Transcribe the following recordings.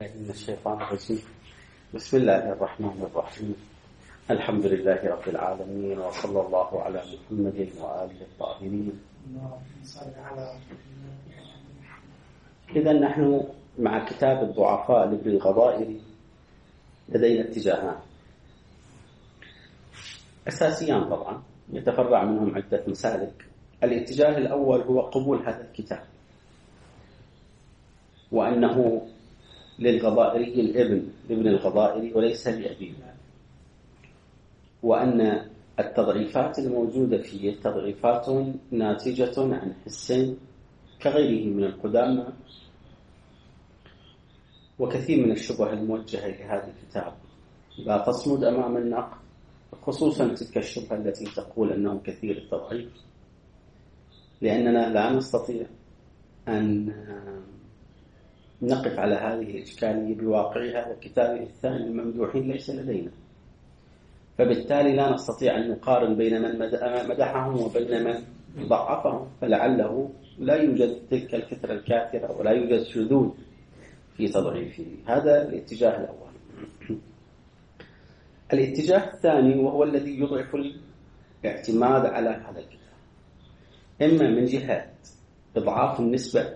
بالله من الشيطان الرجيم. بسم الله الرحمن الرحيم. الحمد لله رب العالمين، وصلى الله على محمد وآله الطاهرين. إذا نحن مع كتاب الضعفاء لابن الغضائري لدينا اتجاهان أساسيان، طبعا يتفرع منهم عدة مسالك. الاتجاه الأول هو قبول هذا الكتاب، وأنه للغضائري الابن لابن الغضائري وليس لأبيه، وأن التضعيفات الموجودة فيه تضعيفات ناتجة عن حس كغيره من القدامى، وكثير من الشبه الموجهة لهذا الكتاب لا تصمد أمام النقد، خصوصا تلك الشبهة التي تقول أنه كثير التضعيف، لأننا لا نستطيع أن نقف على هذه الإشكالية بواقعها، وكتابه الثاني الممدوحين ليس لدينا، فبالتالي لا نستطيع أن نقارن بين من مدحهم وبين من ضعفهم، فلعله لا يوجد تلك الكثرة الكاثرة ولا يوجد شذوذ في تضعيفه. هذا الاتجاه الأول. الاتجاه الثاني وهو الذي يضعف الاعتماد على هذا الكتاب، إما من جهة إضعاف النسبة،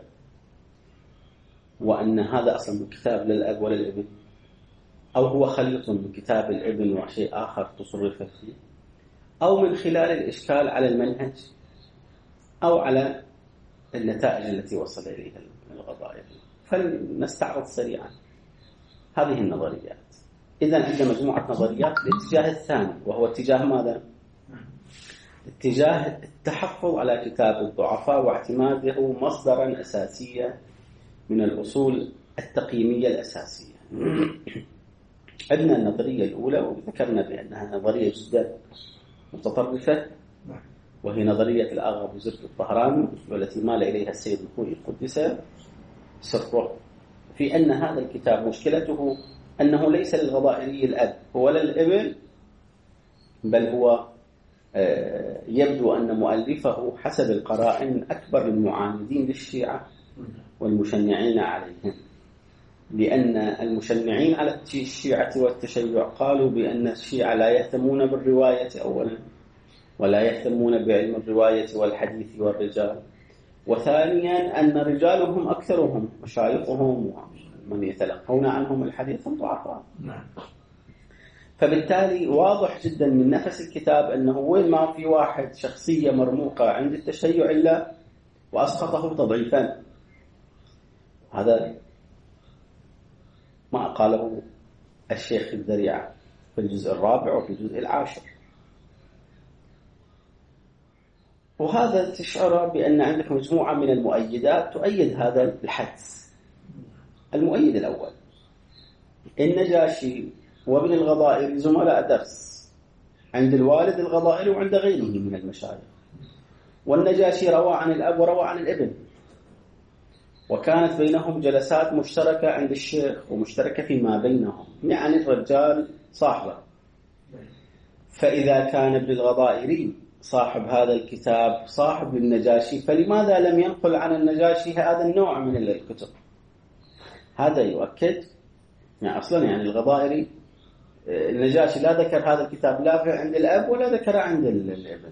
وأن هذا أصلا من كتاب للأب وللابن، أو هو خليط من كتاب الابن وشيء آخر تصرف فيه، أو من خلال الإشكال على المنهج أو على النتائج التي وصل إليها الغضائري. فلنستعرض سريعا هذه النظريات. إذن عندنا مجموعة نظريات. الاتجاه الثاني وهو اتجاه ماذا؟ اتجاه التحفظ على كتاب الضعفاء واعتماده مصدرا أساسيا من الأصول التقييمية الأساسية. عندنا النظرية الأولى، وذكرنا بأنها نظرية جدا متطرفة، وهي نظرية الآغا أبو زرق الطهراني، والتي مال إليها السيد الخوئي قدس سره، في أن هذا الكتاب مشكلته أنه ليس للغضائري الأب ولا الابن، بل هو يبدو أن مؤلفه حسب القرائن أكبر المعاندين للشيعة والمشنعين عليهم، لأن المشنعين على الشيعة والتشيع قالوا بأن الشيعة لا يهتمون بالرواية أولا، ولا يهتمون بعلم الرواية والحديث والرجال، وثانيا أن رجالهم أكثرهم مشايخهم ومن يتلقون عنهم الحديث ضعفاء. فبالتالي واضح جدا من نفس الكتاب أنه وين ما في واحد شخصية مرموقة عند التشيع إلا وأسقطه تضعيفا. هذا ما قاله الشيخ الذريعة في الجزء الرابع وفي الجزء العاشر. وهذا تشعر بأن عندك مجموعة من المؤيدات تؤيد هذا الحدس. المؤيد الأول: النجاشي وابن الغضائري زملاء درس عند الوالد الغضائري وعند غيره من المشايخ، والنجاشي روى عن الأب وروى عن الابن، وكانت بينهم جلسات مشتركة عند الشيخ ومشتركة فيما بينهم، يعني الرجال صاحبه. فإذا كان ابن الغضائري صاحب هذا الكتاب صاحب للنجاشي، فلماذا لم ينقل عن النجاشي هذا النوع من الكتب؟ هذا يؤكد يعني أصلا يعني الغضائري النجاشي لا ذكر هذا الكتاب لا عند الأب ولا ذكر عند الابن،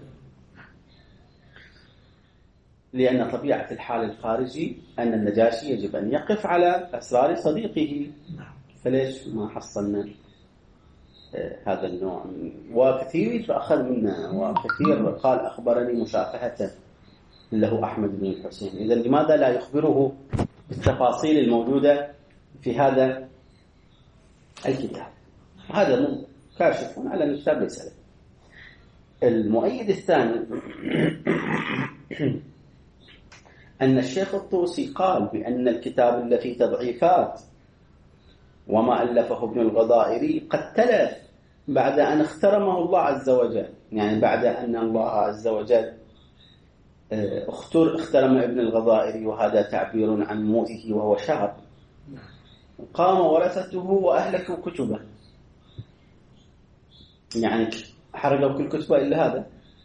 لأن طبيعة الحال الخارجي أن النجاشي يجب أن يقف على أسرار صديقه، فليش ما حصلنا هذا النوع؟ وكثير أخذ منه، وكثير قال أخبرني مشافهة له أحمد بن الحسين. إذا لماذا لا يخبره بالتفاصيل الموجودة في هذا الكتاب؟ هذا كاشف على الكتاب ليس له. المؤيد الثاني أن الشيخ الطوسي قال بأن الكتاب الذي تضعيفات وما ألفه ابن الغضائري قد تلف بعد أن اخترمه الله عز وجل، يعني بعد أن الله عز وجل اخترم ابن الغضائري، وهذا تعبير عن موته وهو شاب، قام ورثته وأهلكوا كتبه، يعني حرقوا كل كتبه إلا هذا،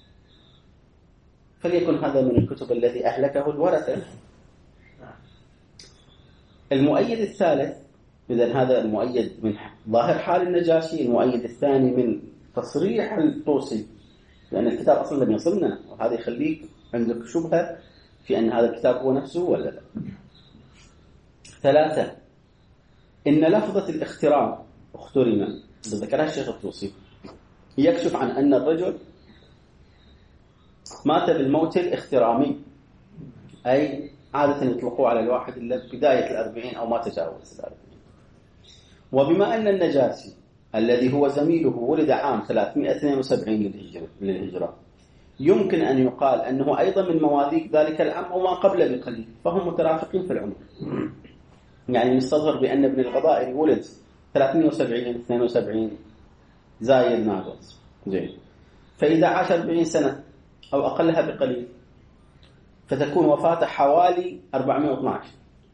فليكن هذا من الكتب التي أهلكه الورثة. المؤيد الثالث إذن هذا المؤيد من ظاهر حال النجاشي. المؤيد الثاني من تصريح الطوسي، لأن الكتاب أصلا لم يصلنا، وهذا يخليك عندك شبهة في أن هذا الكتاب هو نفسه ولا لا. 3 إن لفظة الاخترام اخترم ذكرها الشيخ الطوسي يكشف عن أن الرجل مات بالموت الاخترامي، أي عادة يطلقوا على الواحد إلا بداية 40 أو ما تجاوز 40. وبما أن النجاشي الذي هو زميله ولد عام 372 للهجرة، يمكن أن يقال أنه أيضا من مواليد ذلك العام أو ما قبل بقليل، فهم مترافقين في العمر. يعني نستظهر بأن ابن الغضائري ولد 370 72 زايد ناقص جيد، فإذا عاش 40 سنة أو أقلها بقليل فتكون وفاته حوالي 412.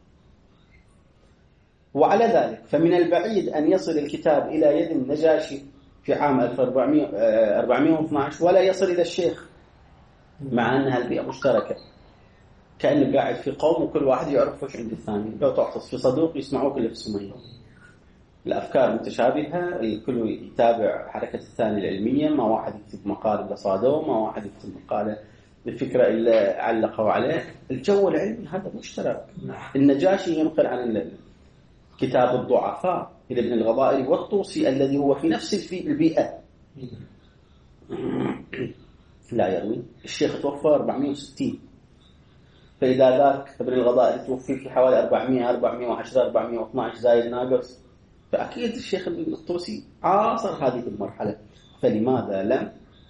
وعلى ذلك فمن البعيد أن يصل الكتاب إلى يد النجاشي في عام 1412 ولا يصل إلى الشيخ، مع أنها البيئة مشتركة، كأنه قاعد في قوم وكل واحد يعرف وش عند الثاني. لو تعطس في صدوق يسمعوك اللي في السمية، الأفكار متشابهة، الكل يتابع حركة الثاني العلمية، ما واحد يكتب مقالة لصادوم، ما واحد يكتب مقالة بفكرة اللي علقوا عليه. الجو العلمي هذا مشترك. النجاشي ينقل عن كتاب الضعفاء إلى ابن الغضائري والطوسي الذي هو في نفس البيئة لا يروي. الشيخ توفى 460، فإذا ذاك ابن الغضائري توفي في حوالي 400 410 412 زايد ناقص، فأكيد الشيخ الطوسي عاصر هذه المرحلة، فلماذا لم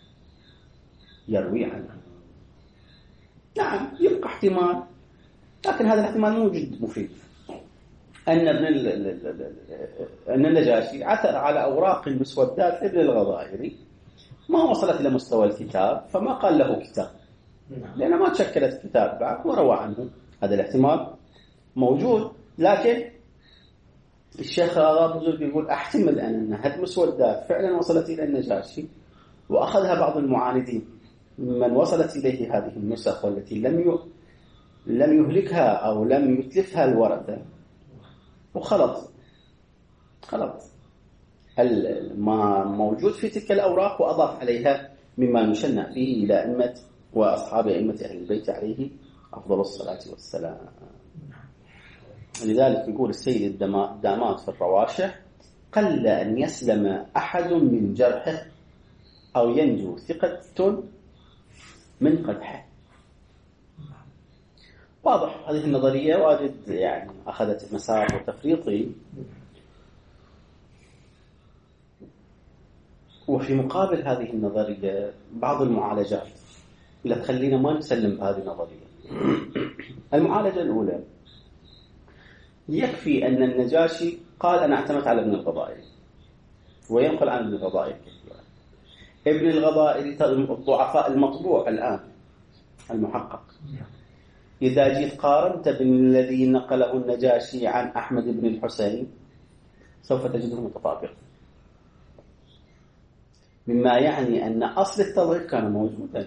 يروي عنها؟ نعم يبقى احتمال، لكن هذا الاحتمال مو جد مفيد، أن النجاشي عثر على أوراق مسودات لابن الغضائري ما وصلت إلى مستوى الكتاب، فما قال له كتاب، لأنه ما تشكلت كتاب بعد وروى عنه. هذا الاحتمال موجود، لكن الشيخ الغضائري يقول أحتمل أن هذه المسودات فعلا وصلت إلى النجاشي وأخذها بعض المعاندين من وصلت إليه هذه النسخ والتي لم يهلكها أو لم يتلفها الورثة، وخلط ما موجود في تلك الأوراق وأضاف عليها مما يشنع فيه إلى أئمة وأصحاب أئمة أهل البيت عليه أفضل الصلاة والسلام. لذلك يقول السيد الدامات في الرواشح: قل أن يسلم أحد من جرحه أو ينجو ثقة من قدحه. واضح هذه النظرية واجد يعني أخذت مسار تفريطي. وفي مقابل هذه النظرية بعض المعالجات اللي تخلينا ما نسلم بهذه النظرية. المعالجة الأولى: يكفي أن النجاشي قال أنا اعتمدت على ابن الغضائري، وينقل عن ابن الغضائري كثيرا. ابن الغضائري الضعفاء المطبوع الآن المحقق، إذا جيت قارنت بالذي نقله النجاشي عن أحمد بن الحسين سوف تجده متطابق، مما يعني أن أصل التضعيف كان موجودا.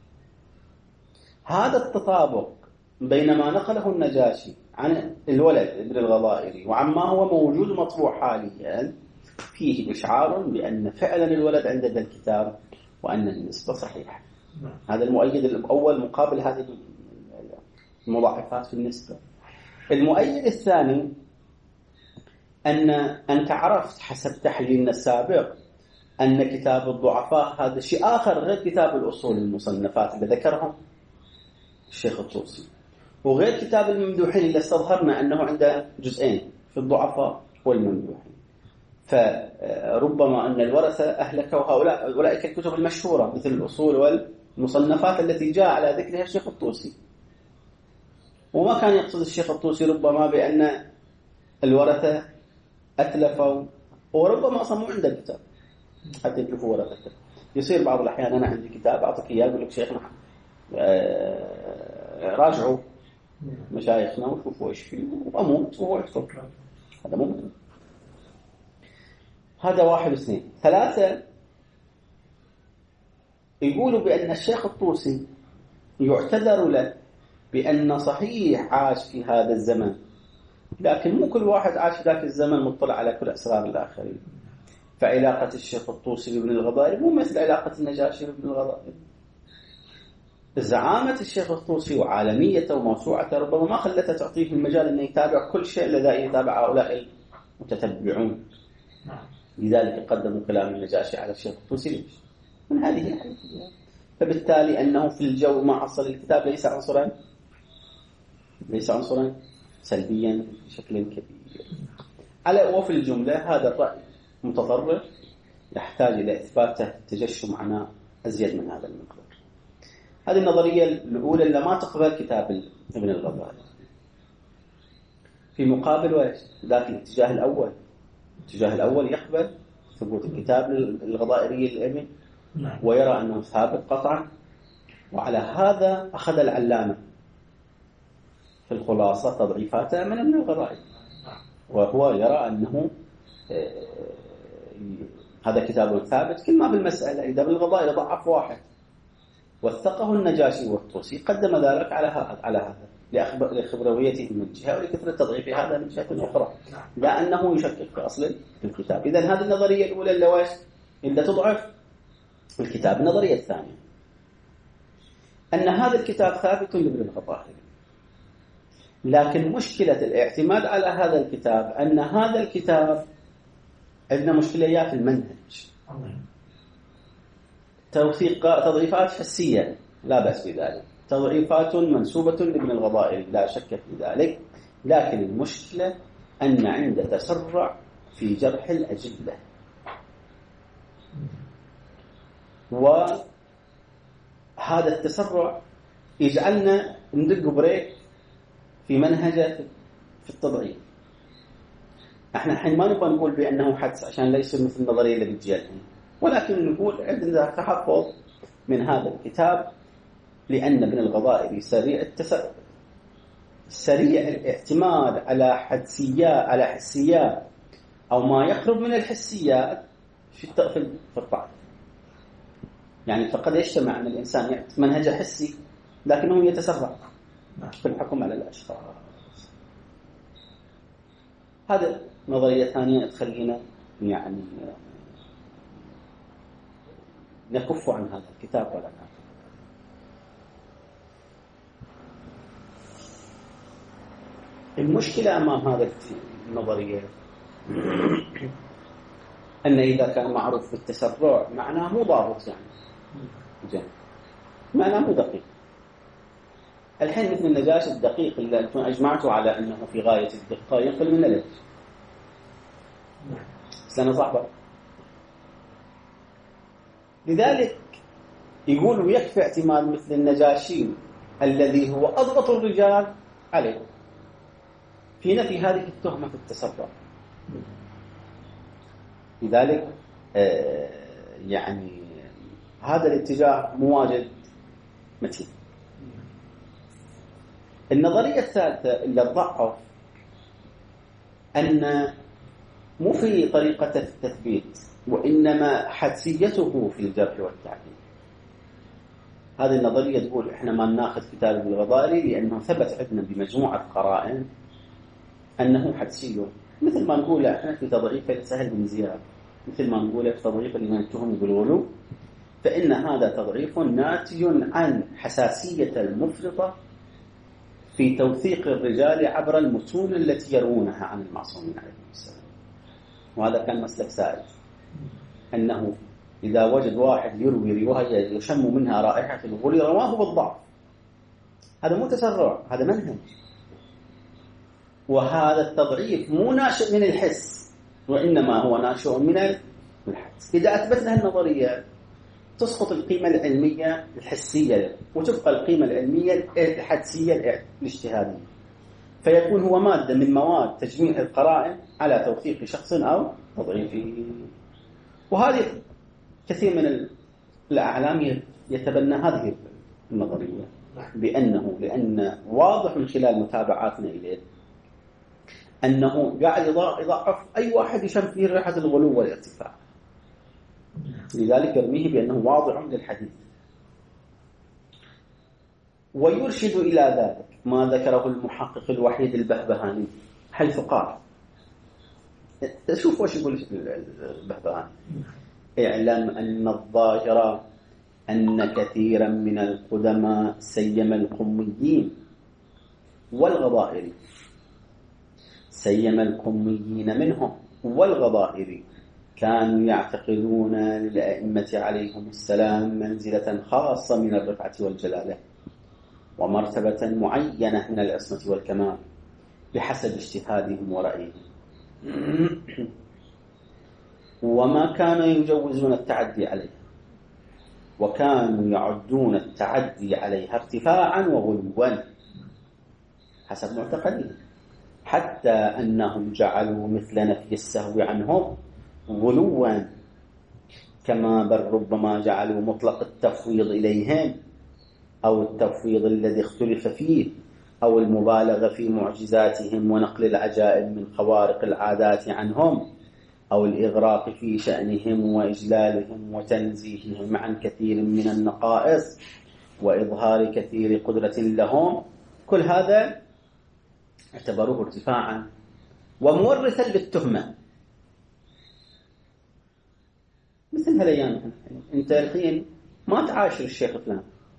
هذا التطابق بين ما نقله النجاشي عن الولد ابن الغضائري وعما هو موجود مطبوع حاليا فيه إشعار بأن فعلا الولد عند ذا الكتاب وأن النسبة صحيحة. هذا المؤيد الأول مقابل هذه المضاعفات في النسبة. المؤيد الثاني أن أنت عرفت حسب تحليلنا السابق أن كتاب الضعفاء هذا شيء آخر غير كتاب الأصول المصنفات اللي ذكرهم الشيخ الطوسي، وغير كتاب الممدوحين اللي استظهرنا أنه عنده جزئين في الضعفاء والممدوحين. فربما أن الورثة أهلكوا أولئك الكتب المشهورة مثل الأصول والمصنفات التي جاء على ذكرها الشيخ الطوسي، وما كان يقصد الشيخ الطوسي ربما بأن الورثة أتلفوا، وربما أصلا مو عنده كتاب حتى يتلفوا ورثته. يصير بعض الأحيان أنا عندي كتاب أعطيك إياه أقول لك شيخنا راجعوا مشايخنا وشوفوا إيش فيه وأموت وهو يكتب. هذا ممكن. هذا 1 و2. 3 يقولوا بأن الشيخ الطوسي يعتذر له بأن صحيح عاش في هذا الزمن لكن مو كل واحد عاش ذاك الزمن مطلع على كل أسرار الآخرين. فعلاقة الشيخ الطوسي بابن الغضائري مو مثل علاقة النجاشي بابن الغضائري. زعامة الشيخ الطوسي وعالميته وموسوعته ربما ما خلته تعطيه المجال أن يتابع كل شيء لذا يتابع هؤلاء المتتبعون. لذلك قدموا كلام النجاشي على الشيخ الطوسي. ليش؟ من هذه الحيثية. فبالتالي أنه في الجو ما حصل الكتاب ليس عنصرا سلبيا بشكل كبير. وفي الجملة هذا الرأي متطرف يحتاج إلى إثباته تجشم عناء أزيد من هذا المقدار. هذه النظرية الأولى اللي ما تقبل كتاب ابن الغضائري. في مقابل ذاك الاتجاه الأول يقبل ثبوت الكتاب الغضائري للابن ويرى أنه ثابت قطعا. وعلى هذا أخذ العلامة في الخلاصة تضعيفاته من ابن الغضائري، وهو يرى أنه هذا كتاب ثابت. كل ما بالمسألة إذا ابن الغضائري ضعف واحد وثقه النجاشي والطوسي قدم ذلك على هذا لخبرويته من جهة ولكثرة تضعيف هذا من جهة أخرى، لأنه يشكك في أصل الكتاب. إذن هذه النظرية الأولى اللي تضعف الكتاب. النظرية الثانية أن هذا الكتاب ثابت لابن الغضائري، لكن مشكلة الاعتماد على هذا الكتاب أن هذا الكتاب عندنا مشكلة في المنهج، تضعيفات حسية لا بأس بذلك، تضعيفات منسوبة لابن الغضائري لا شك في ذلك، لكن المشكلة أن عند تسرع في جرح الأجلة، وهذا التسرع يجعلنا ندق بريك في منهجه في التضعيف. احنا الحين ما نبغى نقول بأنه حدس عشان لا يصير مثل النظرية اللي بتجي الحين، ولكن نقول عندنا تحفظ من هذا الكتاب لأن ابن الغضائري سريع الاعتماد على حسيات أو ما يقرب من الحسيات في الطعن. يعني فقد يجتمع أن الإنسان منهجه حسي لكنه يتسرع في الحكم على الأشخاص. هذا نظرية ثانية تخلينا يعني نكف عن هذا الكتاب ولا نعم. المشكلة أمام هذا النظرية أن إذا كان معروف بالتسرع معناه مو ضابط، يعني معناه مو دقيق. الحين مثل النجاشي الدقيق اللي أنتم أجمعتوا على أنه في غاية الدقة ينقل من ليش؟ سنة صعبة. لذلك يقول ويكفي اعتماد مثل النجاشي الذي هو أضبط الرجال عليه في نفي هذه التهمة في التسرع. لذلك يعني هذا الاتجاه مواجد متين. النظرية الثالثة اللي تضعف أن مو في طريقة التثبيت وإنما حدسيته في الجرح والتعديل. هذه النظرية تقول إحنا ما ناخذ كتاب ابن الغضائري لأنه ثبت عندنا بمجموعة قرائن أنه حدسي، مثل ما نقول إحنا في تضعيف سهل بن زياد، مثل ما نقول في تضعيف اللي يتهم بالغلو، فإن هذا تضعيف ناتج عن حساسية المفرطة في توثيق الرجال عبر المتون التي يروونها عن المعصومين عليهم السلام. وهذا كان مسلك سائد، أنه إذا وجد واحد يروي رواية يشم منها رائحة الغلو رواه بالضعف. هذا مو تسرع، هذا منهج. وهذا التضعيف مو ناشئ من الحس وإنما هو ناشئ من الحدس. إذا أثبتنا النظرية تسقط القيمة العلمية الحسية وتبقى القيمة العلمية الحدسية الاجتهادية، فيكون هو مادة من مواد تجميع القرائن على توثيق شخص أو تضعيفه. وهذه كثير من الأعلام يتبنى هذه النظرية لأن واضح من خلال متابعاتنا إليه أنه قاعد يضعف أي واحد يشم فيه ريحة الغلو والارتفاع، لذلك يرميه بأنه واضع للحديث. ويرشد إلى ذلك ما ذكره المحقق الوحيد البهبهاني حيث قال، شوف وش يقول البهبهاني: اعلم أن الظاهر أن كثيرا من القدماء سيما القميين والغضائر، سيما القميين منهم والغضائر، كانوا يعتقدون للأئمة عليهم السلام منزلة خاصة من الرفعة والجلالة، ومرتبة معينة من العصمة والكمال بحسب اجتهادهم ورأيهم، وما كانوا يجوزون التعدي عليها، وكانوا يعدون التعدي عليها ارتفاعا وغلوا حسب معتقدهم، حتى أنهم جعلوا مثل نفي السهو عنهم غلوا، كما بل ربما جعلوا مطلق التفويض إليهم أو التفويض الذي اختلف فيه أو المبالغة في معجزاتهم ونقل العجائب من خوارق العادات عنهم أو الإغراق في شأنهم وإجلالهم وتنزيههم عن كثير من النقائص وإظهار كثير قدرة لهم، كل هذا اعتبروه ارتفاعا ومورثا للتهمة. مثل هالأيام أنت الحين ما تعاشر الشيخ فلان،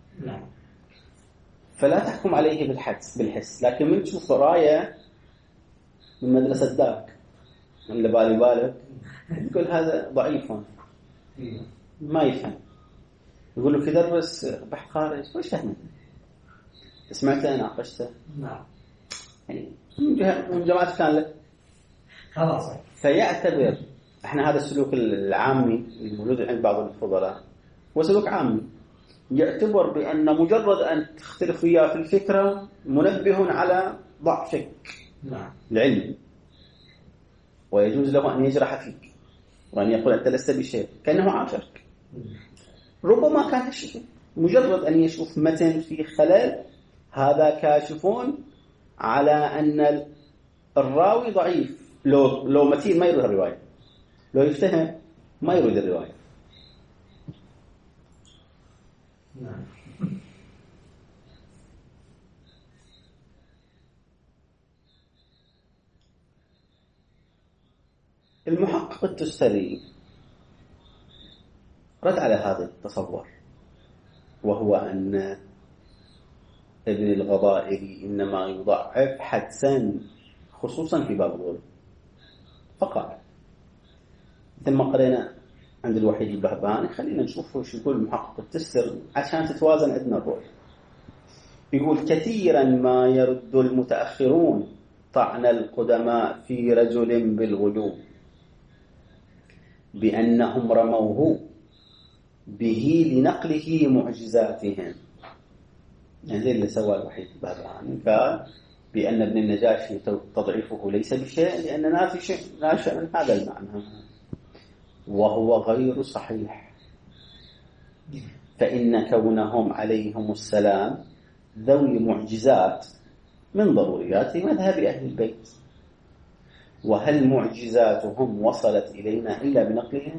فلا تحكم عليه بالحس، لكن من تشوف راية من مدرسة ذاك اللي بالك يقول هذا ضعيف ما يفهم، يقول له كذا بس بحث خارج وش فهمه؟ سمعته ناقشته؟ نعم، يعني من جماعة كان له خلاص. فيعتبر احنا هذا السلوك العامي الموجود عند بعض الفضلاء هو سلوك عامي، يعتبر بأن مجرد أن تختلف وياه في الفكرة منبه على ضعفك العلم، ويجوز له أن يجرح فيك وأن يقول أنت لست بشيء كأنه عاشرك. ربما كان الشيء مجرد أن يشوف متن في خلل، هذا كاشفون على أن الراوي ضعيف. لو متين ما يروي الرواية، لو يفتهم ما يروي الرواية. المحقق التستري رد على هذا التصور، وهو أن ابن الغضائر إنما يضعف حدسا خصوصا في باب الغلو فقط. مثل ما قرينا عند الوحيد البهبهاني، خلينا نشوف وش يقول المحقق التستري عشان تتوازن عندنا الرؤية. يقول: كثيرا ما يرد المتأخرون طعن القدماء في رجل بالغلو بأنهم رموه به لنقله معجزاتهم. يعني زي اللي سوى الوحيد البهبهاني، قال بأن ابن النجاشي تضعيفه ليس بشيء لأن ناشئ من هذا المعنى، وهو غير صحيح، فإن كونهم عليهم السلام ذوي معجزات من ضروريات مذهب أهل البيت، وهل معجزاتهم وصلت إلينا إلا بنقلهم؟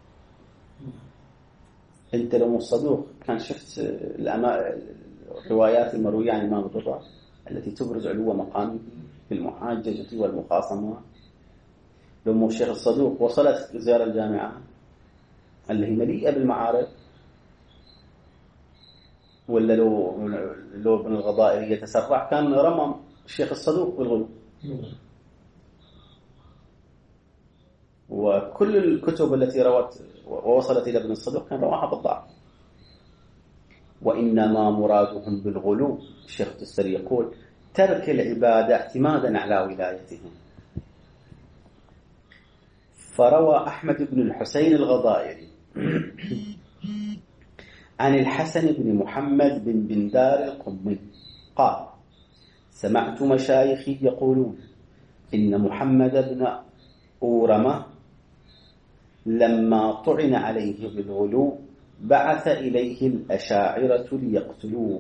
أنت لو الصدوق كان شفت الروايات المروية عن الإمام الرضا التي تبرز علو مقامه في المحاججة والمخاصمة، لو الشيخ الصدوق وصلت زيارة الجامعة اللي هي مليئة بالمعارف، ولا لو ابن الغضائر يتسرع كان رمى الشيخ الصدوق بالغلو. وكل الكتب التي روت ووصلت إلى ابن الصدوق كان رواها بالضعف. وإنما مرادهم بالغلو، الشيخ التستري يقول: ترك العبادة اعتمادا على ولايتهم. فروى أحمد بن الحسين الغضائري عن الحسن بن محمد بن بندار القمي قال: سمعت مشايخي يقولون إن محمد بن أورمة لما طعن عليه بالغلو بعث إليه الأشاعرة ليقتلوه،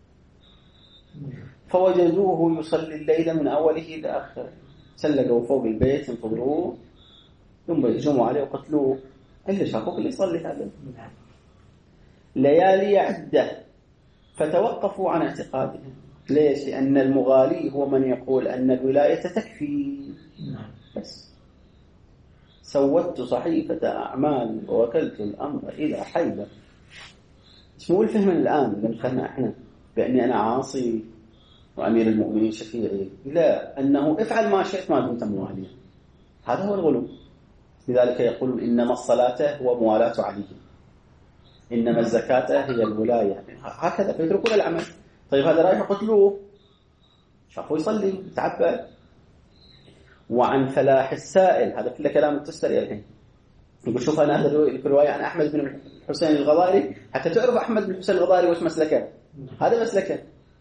فوجدوه يصلي الليل من أوله إلى آخره، سلقوا فوق البيت ينتظروه، ثم يهجموا عليه وقتلوه. اللي شافوه اللي يصلي هذا ليالي عدة، فتوقفوا عن اعتقادهم ليش؟ لأن المغالي هو من يقول أن الولاية تكفي بس. سودت صحيفة أعمال ووكلت الأمر إلى حيدر. اسمه الفهم الآن اللي دخلنا إحنا بأني أنا عاصي وأمير المؤمنين شفيعي، لا، أنه افعل ما شئت ما دمت مواليا. هذا هو الغلو. لذلك يقول إنما الصلاة هو موالاة علي، إنما الزكاة هي الولاية، هكذا فيتركون العمل. طيب هذا رايح قتلوه، شافوا يصلي يتعبد. وعن فلاح السائل، هذا كله كلام التستري الحين. يقول شوف أنا هذا الرواية عن أحمد بن الحسين الغضاري حتى تعرف أحمد بن الحسين الغضاري وش مسلكه، هذا مسلكه.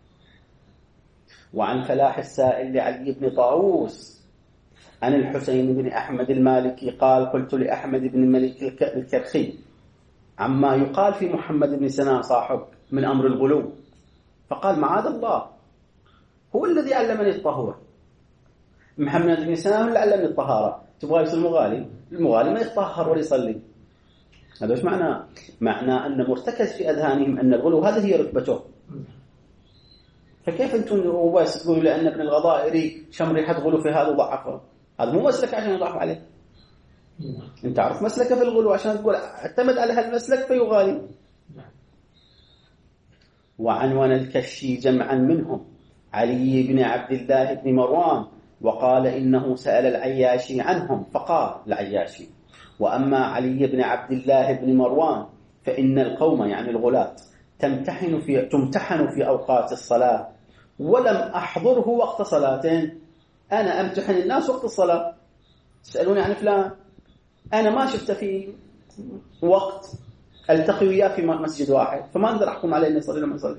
وعن فلاح السائل لعلي بن طاووس عن الحسين بن أحمد المالكي قال قلت لأحمد بن الملك الكرخي عما يقال في محمد بن سنان صاحب من أمر الغلو، فقال معاذ الله، هو الذي علمني الطهور. محمد بن سنان هو اللي علمني الطهارة. تبغى يصير المغالي ما يتطهر ولا يصلي. هذا ايش معناه؟ معناه أن مرتكز في أذهانهم أن الغلو هذه هي رتبته. فكيف أنتم وبس تقولوا لأن ابن الغضائري شم ريحة غلو في هذا وضعفه؟ هذا مو مسلك عشان يضعف عليه. أنت عارف مسلكه في الغلو عشان تقول اعتمد على هالمسلك فيغالي. وعنوان الكشي جمعا منهم علي بن عبد الله بن مروان وقال إنه سأل العياشي عنهم فقال العياشي وأما علي بن عبد الله بن مروان فإن القوم يعني الغلاة تمتحن في أوقات الصلاة ولم أحضره وقت صلاتين. أنا أمتحن الناس وقت الصلاة، تسألوني عن فلان أنا ما شفت في وقت ألتقي وياه في مسجد واحد، فما أقدر أحكم عليه أن يصلي لما يصلي.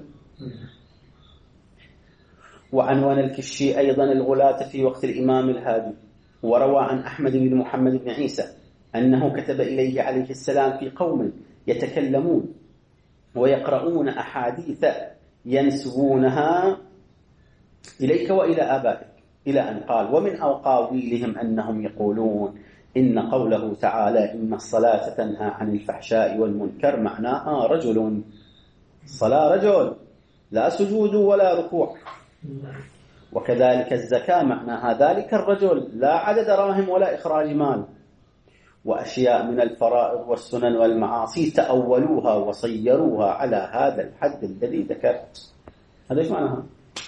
وعنوان الكشي أيضا الغلاة في وقت الإمام الهادي. وروى عن أحمد بن محمد بن عيسى أنه كتب إليه عليه السلام في قوم يتكلمون ويقرؤون أحاديث ينسبونها إليك وإلى آبائك، إلى أن قال ومن أقاويلهم أنهم يقولون إن قوله تعالى إن الصلاة تنهى عن الفحشاء والمنكر معناها رجل، الصلاة رجل لا سجود ولا ركوع، وكذلك الزكاة معناها ذلك الرجل لا عدد دراهم ولا إخراج مال، وأشياء من الفرائض والسنن والمعاصي تأولوها وصيروها على هذا الحد الذي ذكرت. هذا إيش معناها؟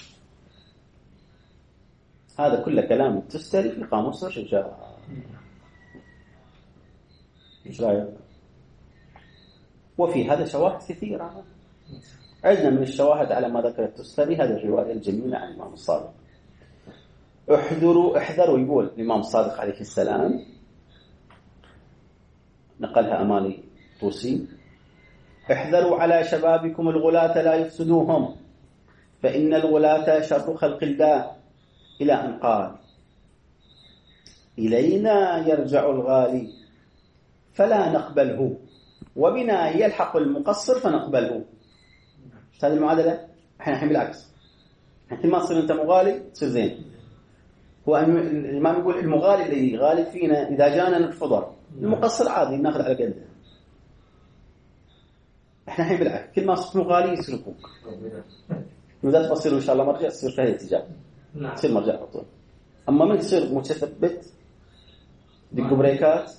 هذا كله كلام التستري في قاموس الرجال. إيش رأيك؟ وفي هذا شواهد كثيرة. عندنا من الشواهد على ما ذكر التستري هذه الرواية الجميلة عن الإمام الصادق. احذروا يقول الإمام الصادق عليه السلام، نقلها أمالي طوسي، احذروا على شبابكم الغلاة لا يفسدوهم فإن الغلاة شر خلق الله، إلى أن قال إلينا يرجع الغالي فلا نقبله وبنا يلحق المقصر فنقبله. هذه المعادلة. احنا الحين بالعكس، احنا ما تصير انت مغالي تصير زين. هو الإمام يقول المغالي اللي غالب فينا إذا جانا نرفضه، المقصر عادي ناخذ على قده. احنا الحين بالعكس، كل ما صرت مغالي يسرقوك، وإذا تصير إن شاء الله مرجع تصير فيها اتجاه، تصير مرجع على طول. أما من تصير متثبت دق بريكات.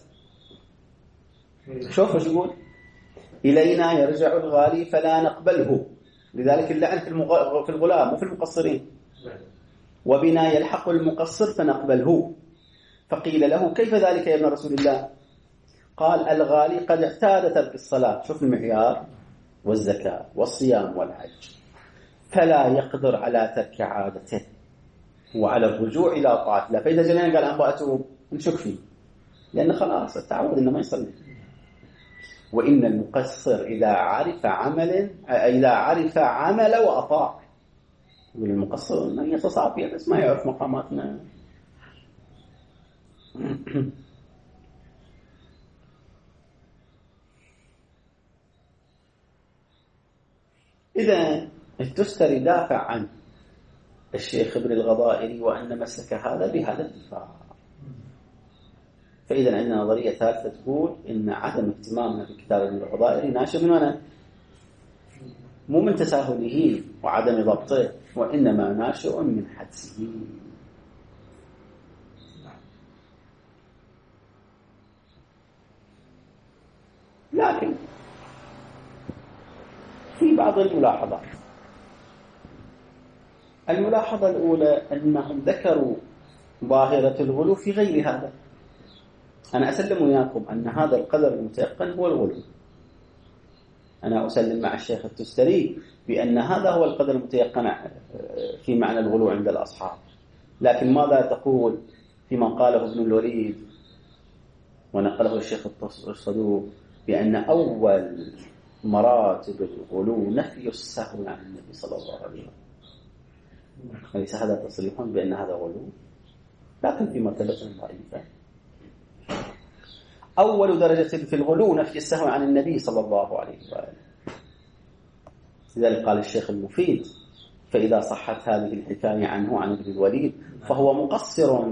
شوف ايش يقول، إلينا يرجع الغالي فلا نقبله، لذلك اللعن في الغلام وفي المقصرين. وبنا يلحق المقصر فنقبله. فقيل له كيف ذلك يا ابن رسول الله؟ قال الغالي قد اعتاد ترك الصلاة، شوف المعيار، والزكاة والصيام والحج، فلا يقدر على ترك عادته وعلى الرجوع إلى طاعة الله. فإذا جلنا قال أنا أتوب نشك فيه، لأنه خلاص التعود إنه ما يصلي. وإن المقصر إذا عرف عمل وأطاع. يقول المقصر إنه يتصافي بس ما يعرف مقاماتنا. إذا التستري دافع عن الشيخ ابن الغضائري وأن مسلك هذا بهذا الدفاع. فإذا عندنا نظرية ثالثة تقول إن عدم اهتمامنا بكتاب ابن الغضائري ناشئ من هنا مو من تساهله وعدم ضبطه، وإنما ناشئ من حدسه. لكن في بعض الملاحظات. الملاحظة الأولى أنهم ذكروا ظاهرة الغلو في غير هذا. أنا أسلم وياكم أن هذا القدر المتيقن هو الغلو. أنا أسلم مع الشيخ التستري بأن هذا هو القدر المتيقن في معنى الغلو عند الأصحاب. لكن ماذا تقول فيما قاله ابن الوليد ونقله الشيخ الصدوق بأن أول مراتب الغلو نفي السهو عن النبي صلى الله عليه وسلم؟ ليس هذا تصريح بأن هذا غلو، لكن في مرتبة ضعيفة. أول درجة في الغلو نفي السهو عن النبي صلى الله عليه وآله. لذلك قال الشيخ المفيد: فإذا صحت هذه الحكاية عنه عن ابن الوليد فهو مقصر.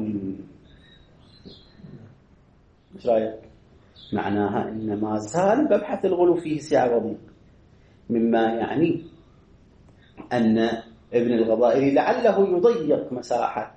مش رأيك؟ معناها إن ما زال مبحث الغلو فيه سعة وضيق، مما يعني أن ابن الغضائري لعله يضيق مساحة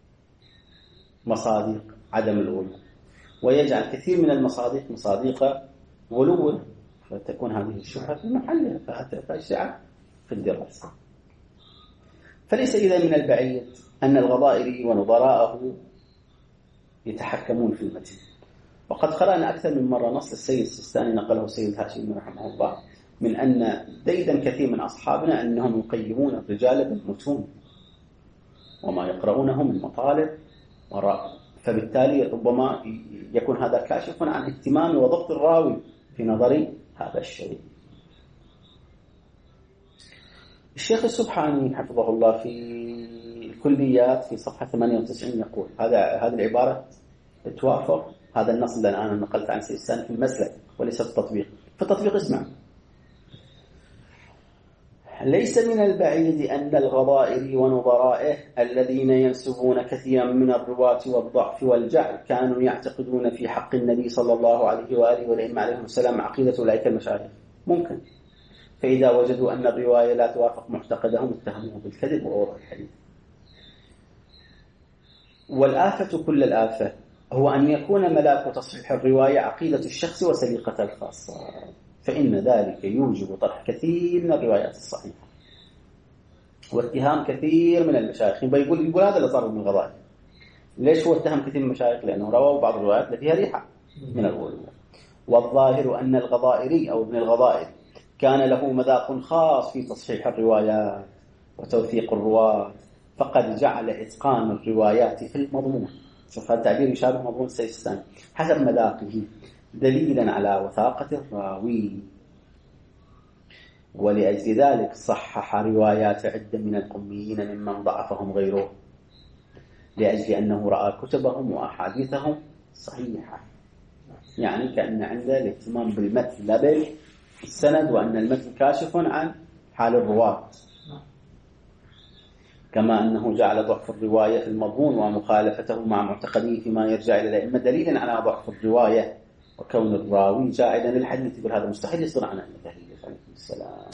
مصادق عدم الغلو، ويجعل كثير من المصادق مصادق غلو، فتكون هذه الشبهة في محلها، فهتحتاج سعة في الدراسة. فليس إذا من البعيد أن الغضائري ونظراءه يتحكمون في المتن. وقد قرأنا أكثر من مرة نص السيد السيستاني نقله السيد هاشمي رحمه الله من أن ديدا كثير من أصحابنا أنهم يقيمون الرجال بالمتون وما يقرؤونه من مطالب وراء، فبالتالي ربما يكون هذا كاشف عن اهتمام وضبط الراوي في نظري هذا الشيء. الشيخ السبحاني حفظه الله في الكليات في صفحة 98 يقول هذه العبارة توافق هذا النص اللي أنا نقلت عن سيستاني في المسلك وليس في التطبيق. في التطبيق اسمع: ليس من البعيد أن الغضائري ونظرائه الذين ينسبون كثيرا من الرواة والضعف والجعل كانوا يعتقدون في حق النبي صلى الله عليه وآله والأئمة عليهم السلام عقيدة أولئك المشايخ. ممكن، فإذا وجدوا أن الرواية لا توافق معتقدهم اتهموه بالكذب ووضع الحديث. والآفة كل الآفة هو أن يكون ملاك تصحيح الرواية عقيدة الشخص وسليقة الخاصة، فإن ذلك يوجب طرح كثير من الروايات الصحيحة واتهام كثير من المشايخ. يقول هذا اللي صار من الغضائري. ليش هو اتهم كثير من المشايخ؟ لأنه روى بعض الروايات التي فيها ريحة من الغلو. والظاهر أن الغضائري أو ابن الغضائر كان له مذاق خاص في تصحيح الروايات وتوثيق الرواة، فقد جعل إتقان الروايات في المضمون، شوف هذا التعبير يشابه مضمون السيستاني، حسب مذاقه دليلا على وثاقة الراوي. ولأجل ذلك صحح روايات عدة من الأميين ممن ضعفهم غيره، لأجل أنه رأى كتبهم وأحاديثهم صحيحة. يعني كأن عنده الاهتمام بالمتن لا بالسند، وأن المتن كاشف عن حال الرواة، كما أنه جعل ضعف الرواية في المضمون ومخالفته مع معتقديه فيما يرجع إلى الأئمة دليلا على ضعف الرواية وكون الراوي جائدا للحديث. يقول هذا مستحيل يصدر عن النبي عليه السلام،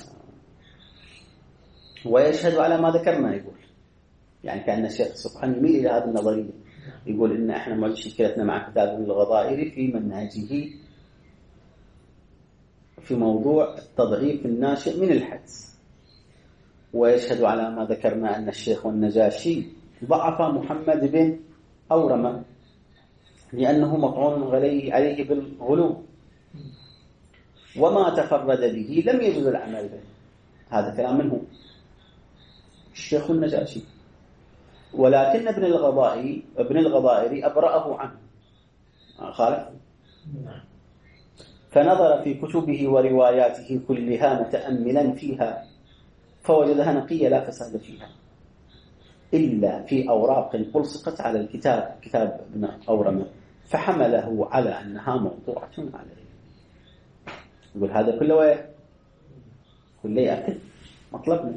ويشهد على ما ذكرنا. يقول يعني كأن الشيخ سبحانه يميل إلى هذه النظرية، يقول إن إحنا مشكلتنا مع كتاب ابن الغضائري في منهجه في موضوع التضعيف الناشئ من الحدس. ويشهد على ما ذكرنا أن الشيخ والنجاشي ضعف محمد بن أورمة لأنه مطعون عليه بالغلو، وما تفرد به لم يجوز العمل به. هذا كلام منه الشيخ النجاشي، ولكن ابن الغضائري أبرأه عنه خالف، فنظر في كتبه ورواياته كلها متأملا فيها فوجدها نقية لا فساد فيها إلا في أوراق ألصقت على كتاب ابن أورمة، فحمله على أنها موضوعة عليه. يقول هذا كله يأكد مطلبنا.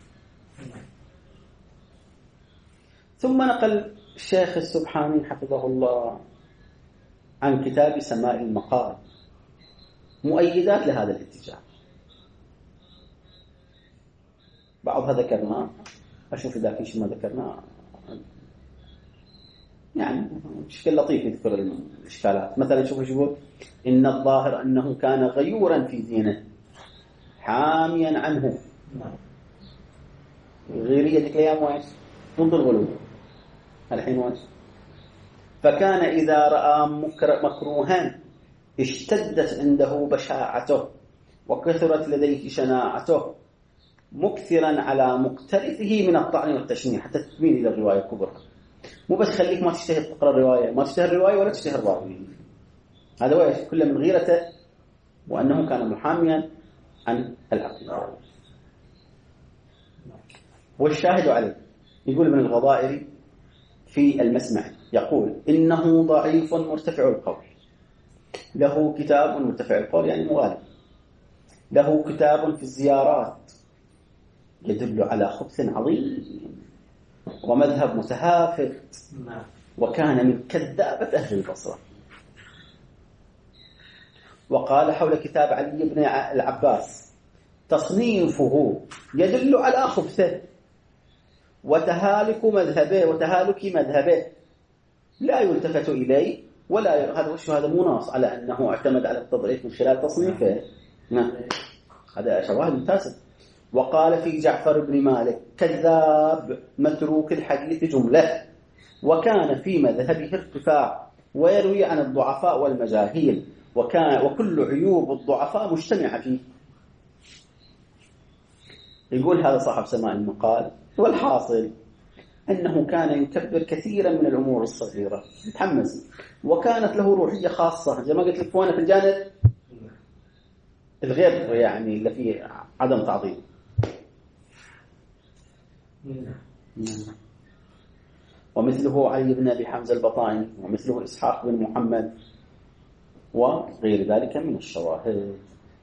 ثم نقل الشيخ السبحاني حفظه الله عن كتاب سماء المقال مؤيدات لهذا الاتجاه. بعضها ذكرناه، أشوف إذا في شيء ما ذكرناه، يعني بشكل لطيف يذكر الإشكالات. مثلا شوف يقول إن الظاهر أنه كان غيورا في دينه حاميا عنه. غيرية ذيك الأيام وين؟ ضد الغلو. الحين وين؟ فكان إذا رأى مكروها اشتدت عنده بشاعته وكثرت لديه شناعته، مكثرا على مقترفه من الطعن والتشنيع حتى تميل إلى الرواية الكبرى. مو بس خليك ما تشتهي تقرأ الرواية، ما تشتهي الرواية ولا تشتهي الراوي. هذا ويش كله من غيرته، وأنه كان محاميا عن العقيدة. والشاهد عليه يقول ابن الغضائري في المسمع، يقول إنه ضعيف مرتفع القول، له كتاب مرتفع القول يعني مغالب، له كتاب في الزيارات يدل على خبث عظيم ومذهب متهافت، وكان من كذابة أهل البصرة. وقال حول كتاب علي بن العباس تصنيفه يدل على خبثه وتهالك مذهبه لا يلتفت إليه ولا هذا مناص على أنه اعتمد على التضعيف من خلال تصنيفه. هذا شواهد ممتازة. وقال في جعفر بن مالك كذاب متروك الحديث جملة، وكان في مذهبه ارتفاع ويروي عن الضعفاء والمجاهيل، وكل عيوب الضعفاء مجتمعة فيه. يقول هذا صاحب سماع المقال، والحاصل أنه كان يكبر كثيرا من الأمور الصغيرة، متحمس، وكانت له روحية خاصة زي ما قلت لك وانا في الجانب الغير يعني اللي فيه عدم تعظيم. ومثله علي بن أبي حمزة البطائني، ومثله إسحاق بن محمد، وغير ذلك من الشواهد.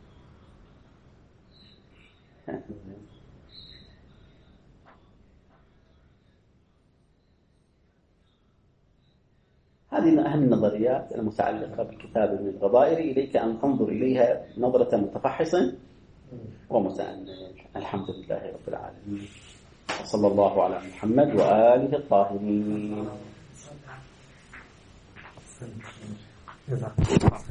هذه من أهم النظريات المتعلقة بكتاب ابن الغضائري، إليك أن تنظر إليها نظرة متفحص ومتأمل. الحمد لله رب العالمين، وصلى الله على محمد وآله الطاهرين.